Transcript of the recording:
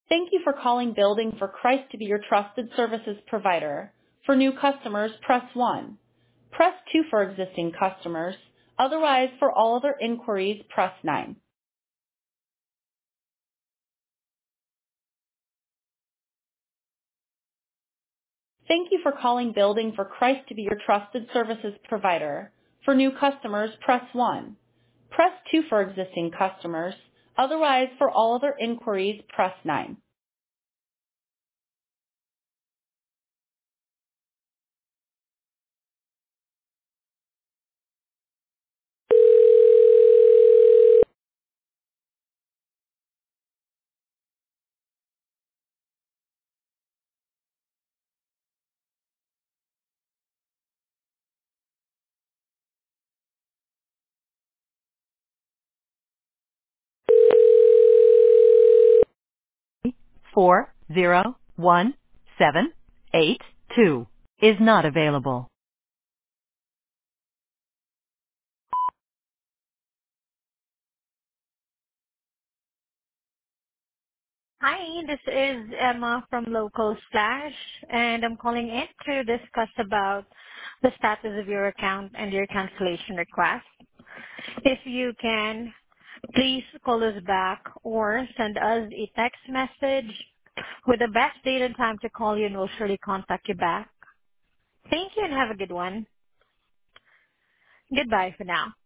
Thank you for calling Building for Christ to be your trusted services provider. For new customers, press 1. Press 2 for existing customers. Otherwise, for all other inquiries, press 9. Thank you for calling Building for Christ to be your trusted services provider. For new customers, press 1. Press 2 for existing customers. Otherwise, for all other inquiries, press 9. Four zero one 782 is not available. Hi, this is Emma from Local Slash, and I'm calling in to discuss about the status of your account and your cancellation request. If you can, please call us back or send us a text message with the best date and time to call you, and we'll surely contact you back. Thank you and have a good one. Goodbye for now.